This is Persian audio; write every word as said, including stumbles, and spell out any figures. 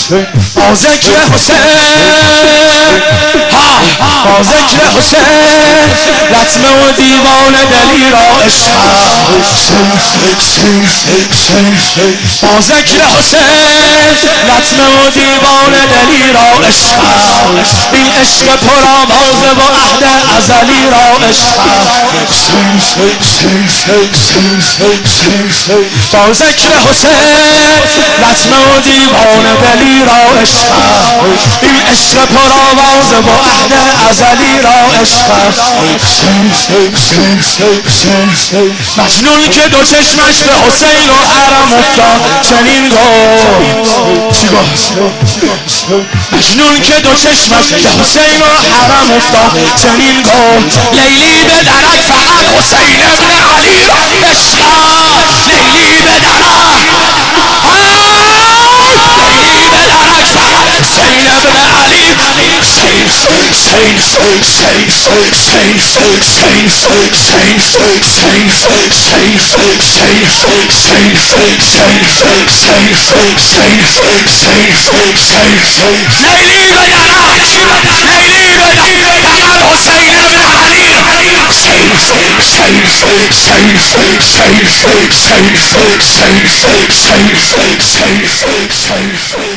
با ذکر حسین با ذکر حسین لطمه و دیوان دلی را عشق با ذکر حسین لطمه و دیوان دلی را عشق این عشق پر آواز و عهد ازلی را عشق با ذکر حسین لطمه و دیوان دلی را عشق این عشق پر آواز و عهد ازلی را عشق مجنون که دو چشمش به حسین و حرم افتاد چنین گفت مجنون که دو چشمش به حسین و حرم افتاد چنین گفت لیلی به درک فقط حسین ابن علی را عشق لیلی به درک لیلی به درک فقط حسین ابن علی حسین حسین حسین حسین حسین حسین حسین حسین حسین حسین حسین حسین حسین حسین حسین لیلی به درک لیلی به درک فقط حسین ابن علی حسین حسین حسین حسین حسین حسین حسین حسین حسین